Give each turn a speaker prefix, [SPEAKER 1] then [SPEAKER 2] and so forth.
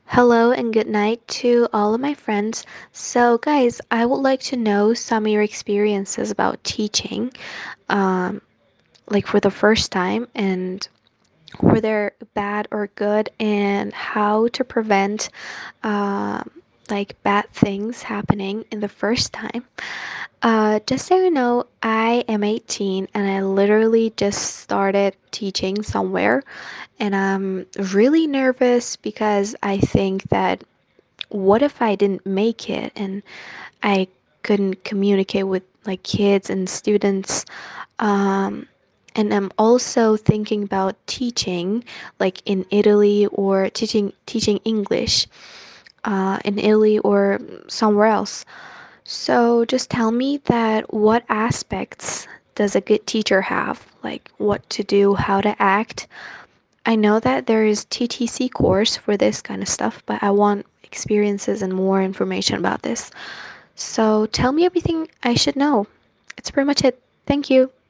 [SPEAKER 1] Hello and good night to all of my friends. So, guys, I would like to know some of your experiences about teaching, um, like for the first time, and whether bad or good, and how to prevent um, like bad things happening in the first time. Just so you know, I am 18 and I literally just started teaching somewhere, and I'm really nervous because I think that what if I didn't make it and I couldn't communicate with like kids and students? Um, and I'm also thinking about teaching like in Italy or teaching English in Italy or somewhere else. So just tell me that what aspects does a good teacher have? Like what to do, how to act. I know that there is TTC course for this kind of stuff, but I want experiences and more information about this. So tell me everything I should know. It's pretty much it. Thank you.